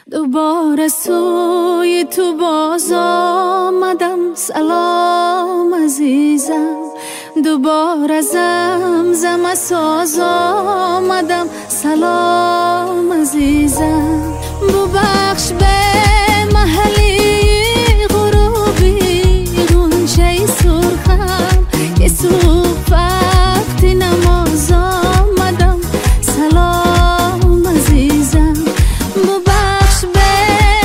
دوباره سوی تو باز آمدم، سلام عزیزم. دوباره زمزمه ساز آمدم، سلام عزیزم. ببخش به محلی غروبی غنچه سرخم که سوخت وقتی نماز آمدم، سلام عزیزم. ببخش به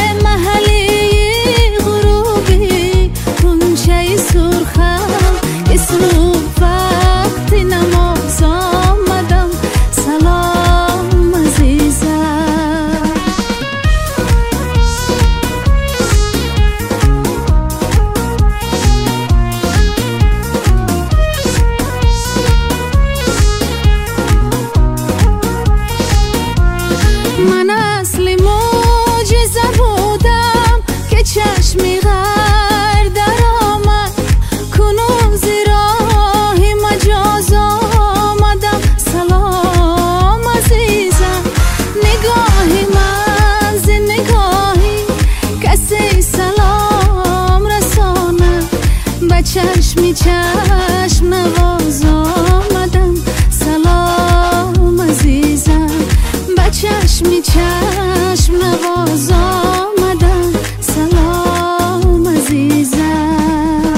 محلی غروبی غنچه سرخم که سوخت وقتی نماز آمدم، سلام عزیزم. من اصلی معجزه بودم که چشمی غر در آمد، کنوزی راهی مجاز آمدم، سلام عزیزم. نگاهی من ز نگاهی کسی سلام رساند، به چشمی چشم نواز آمدم، سلام عزیزم. به چشمی چشم نواز آمدم، سلام عزیزم.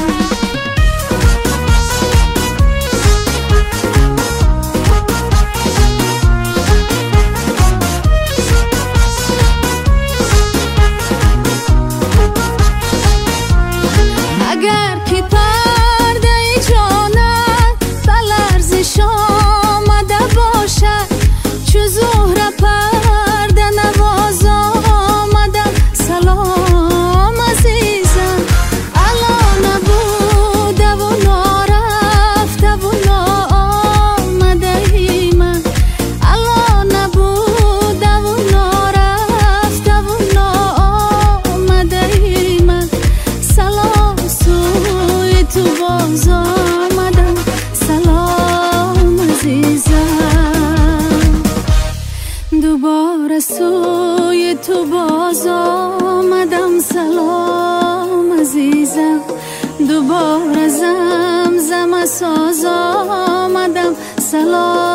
اگر که پرده جانت به لرزش آمده باشد، چو زهره پرده نواز آمدم، سلام عزیزم. الا نبوده و نارفته و ناآمده ای من، الا نبوده و نارفته و ناآمده ای من، سلام سوی تو باز آمدم، سلام عزیزم. دوباره سوی تو باز آمدم، سلام عزیزم. دوباره زمزمه ساز آمدم، سلام